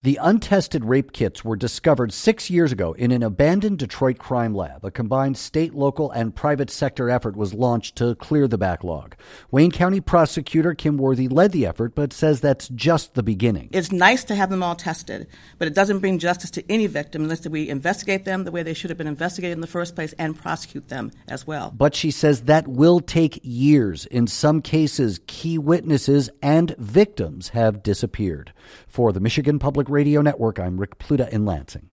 The untested rape kits were discovered 6 years ago in an abandoned Detroit crime lab. A combined state, local, and private sector effort was launched to clear the backlog. Wayne County prosecutor Kim Worthy led the effort, but says that's just the beginning. It's nice to have them all tested, but it doesn't bring justice to any victim unless we investigate them the way they should have been investigated in the first place and prosecute them as well. But she says that will take years. In some cases, key witnesses and victims have disappeared. For the Michigan Public Radio Network, I'm Rick Pluta in Lansing.